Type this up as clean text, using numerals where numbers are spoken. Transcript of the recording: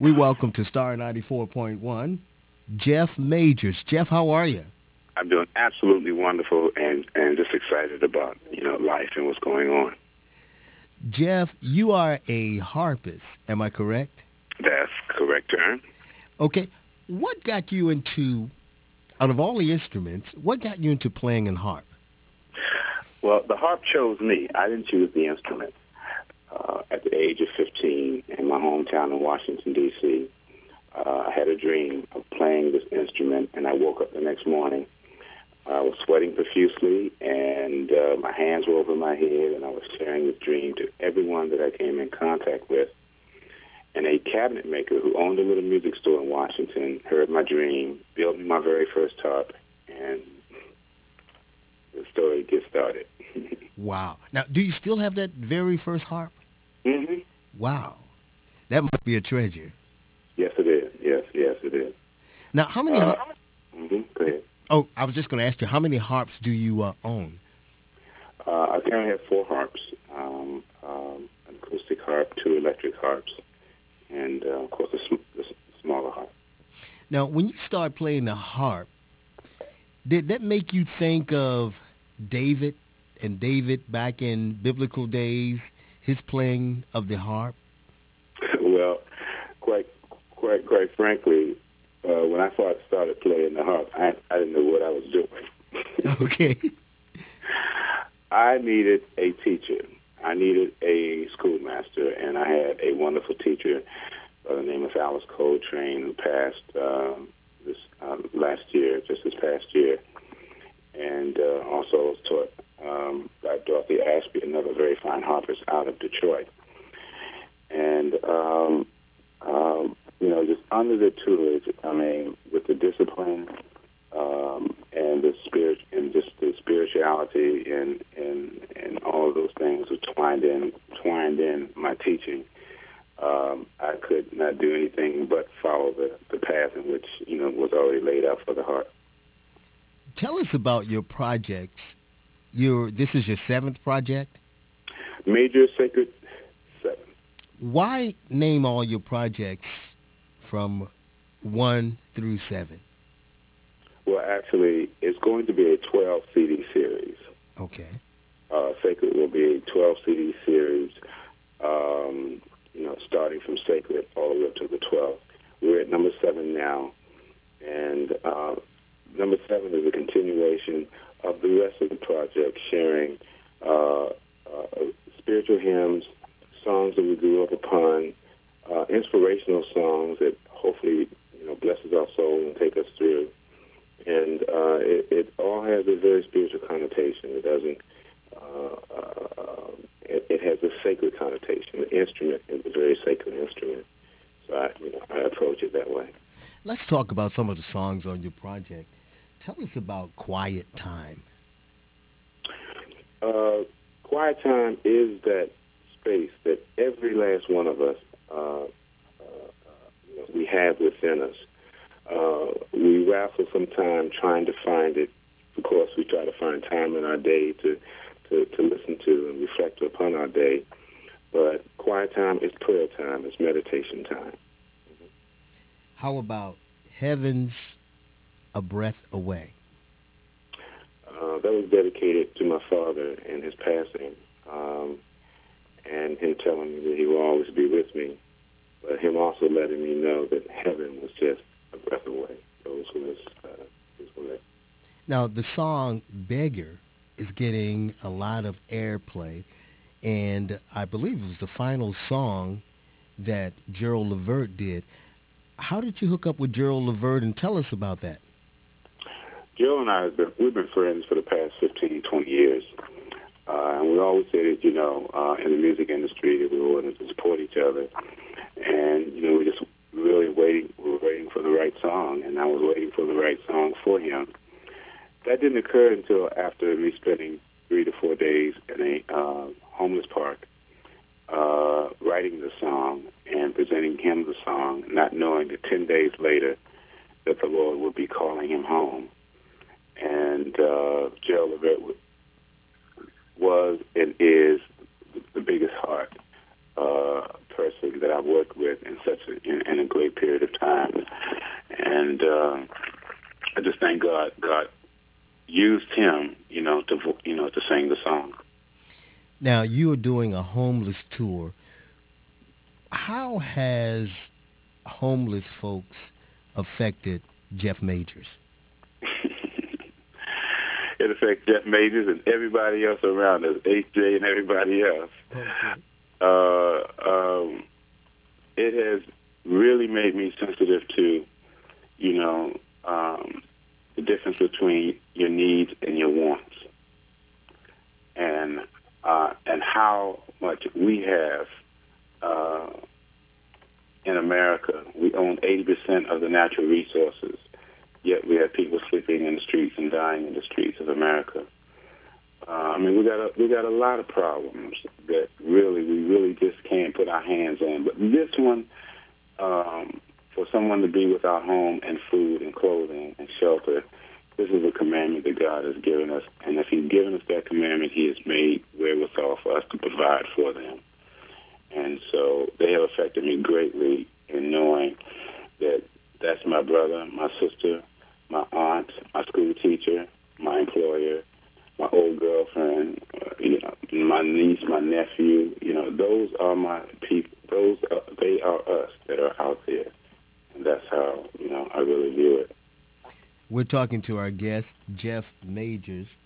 We welcome to Star 94.1, Jeff Majors. Jeff, how are you? I'm doing absolutely wonderful and just excited about, life and what's going on. Jeff, you are a harpist, am I correct? That's correct term. Okay, what got you into, out of all the instruments, what got you into playing an harp? Well, the harp chose me. I didn't choose the instrument. At the age of 15 in my hometown in Washington, D.C., I had a dream of playing this instrument, and I woke up the next morning. I was sweating profusely, and my hands were over my head, and I was sharing this dream to everyone that I came in contact with. And a cabinet maker who owned a little music store in Washington heard my dream, built me my very first harp, and the story gets started. Wow. Now, do you still have that very first harp? hmm Wow. That must be a treasure. Yes, it is. Yes, it is. Now, how many... Uh, Go ahead. Oh, I was just going to ask you, how many harps do you own? I currently have four harps, an acoustic harp, two electric harps, and, of course, the smaller harp. Now, when you start playing the harp, did that make you think of David and David back in biblical days, his playing of the harp? Well, quite, quite frankly, when I first started playing the harp, I didn't know what I was doing. Okay. I needed a teacher. I needed a schoolmaster, and I had a wonderful teacher by the name of Alice Coltrane, who passed this last year, just this past year, and also was taught by Dorothy Ashby, another very fine harpist out of Detroit. And just under the tutelage, I mean, with the discipline and the spirit, and just the spirituality and all of those things were twined in my teaching. I could not do anything but follow the path in which was already laid out for the heart. Tell us about your projects. This is your seventh project? Major Sacred Seven. Why name all your projects from 1 through 7? Well, actually, it's going to be a 12 CD series. Okay. Sacred will be a 12 CD series, starting from Sacred all the way up to the 12th. We're at number 7 now, and number 7 is a continuation of the rest of the project, sharing spiritual hymns, songs that we grew up upon, inspirational songs that hopefully blesses our soul and take us through. And it all has a very spiritual connotation. It doesn't. It has a sacred connotation. The instrument is a very sacred instrument. So I approach it that way. Let's talk about some of the songs on your project. Tell us about Quiet Time. Quiet time is that space that every last one of us we have within us. We wrestle sometimes trying to find it. Of course, we try to find time in our day to listen to and reflect upon our day. But quiet time is prayer time. It's meditation time. How about Heaven's a Breath Away? That was dedicated to my father and his passing, and him telling me that he will always be with me, but him also letting me know that heaven was just a breath away. Those was his words. Now, the song Beggar is getting a lot of airplay, and I believe it was the final song that Gerald Levert did. How did you hook up with Gerald Levert, and tell us about that? Joe and I we've been friends for the past 15, 20 years, and we always said that in the music industry that we wanted to support each other, and we just really waiting. We were waiting for the right song, and I was waiting for the right song for him. That didn't occur until after me spending 3 to 4 days in a homeless park, writing the song and presenting him the song, not knowing that 10 days later that the Lord would be calling him home. And Gerald Levert was and is the biggest heart person that I've worked with in in a great period of time, and I just thank God used him, to sing the song. Now, you are doing a homeless tour. How has homeless folks affected Jeff Majors? It affects Jeff Majors and everybody else around us, HJ and everybody else. Okay. Uh, um, it has really made me sensitive to, you know, um, the difference between your needs and your wants, and how much we have uh, in America. We own 80% of the natural resources, yet we have people sleeping in the streets and dying in the streets of America. I mean, we got a lot of problems that we really just can't put our hands on. But this one, for someone to be without home and food and clothing and shelter, this is a commandment that God has given us. And if He's given us that commandment, He has made wherewithal for us to provide for them. And so they have affected me greatly in knowing that that's my brother, my sister, my aunt, my school teacher, my employer, my old girlfriend, my niece, my nephew. Those are my people. They are us that are out there, and that's how I really view it. We're talking to our guest, Jeff Majors.